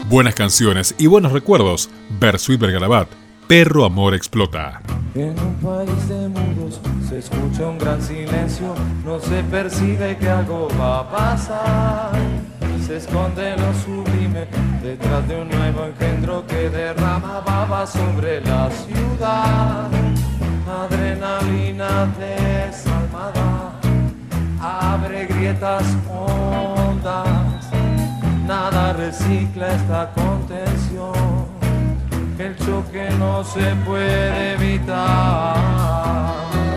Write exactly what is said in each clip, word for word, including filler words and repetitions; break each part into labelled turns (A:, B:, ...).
A: Buenas canciones y buenos recuerdos. Bersuit Vergarabat, Perro Amor Explota.
B: En un país de mudos se escucha un gran silencio, no se percibe que algo va a pasar. Se esconde lo sublime detrás de un nuevo engendro que derrama baba sobre la ciudad. Adrenalina desalmada abre grietas hondas, nada recicla esta contención, el choque no se puede evitar.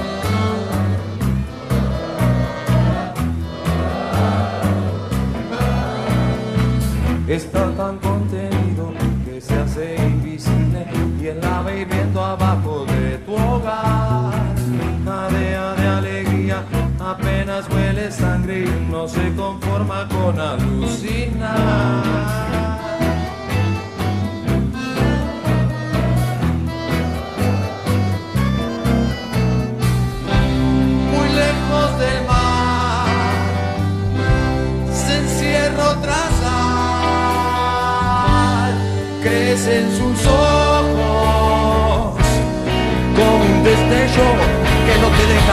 B: Está tan contenido que se hace invisible y él la va hirviendo abajo de tu hogar. Jadea de alegría, apenas huele sangre y no se conforma con alucinar. Muy lejos del mar se encierra otra sal, crece en sus ojos como un destello que no te deja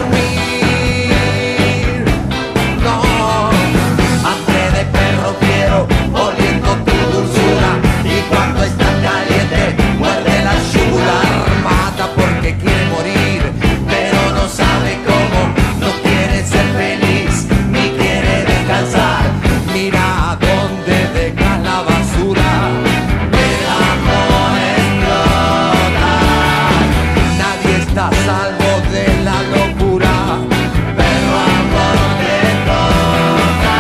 B: dormir. No, hambre de perro quiero, oliendo tu dulzura, y cuando está caliente muerde la yugular. Mata porque quiere morir, pero no sabe cómo, no quiere ser feliz, ni quiere descansar. Mira dónde deja la basura, el amor explota. Nadie está a salvo de la locura, pero amor te toca.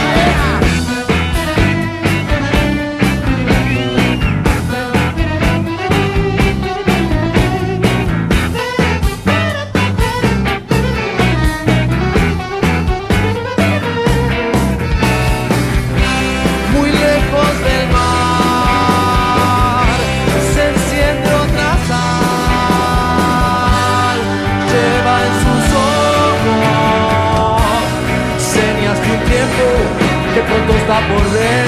B: Muy lejos del mar se enciende otra sal, lleva en sus ojos señas de un tiempo que pronto está por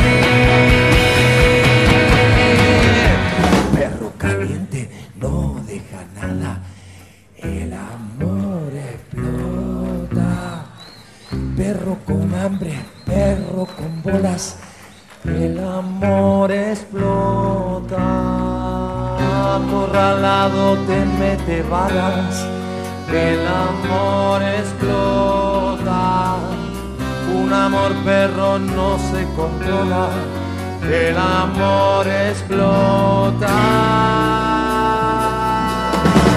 B: venir. Perro caliente no deja nada, el amor explota. Perro con hambre, perro con bolas, el amor explota. Acorralado te mete balas, el amor explota. Un amor perro no se controla, el amor explota.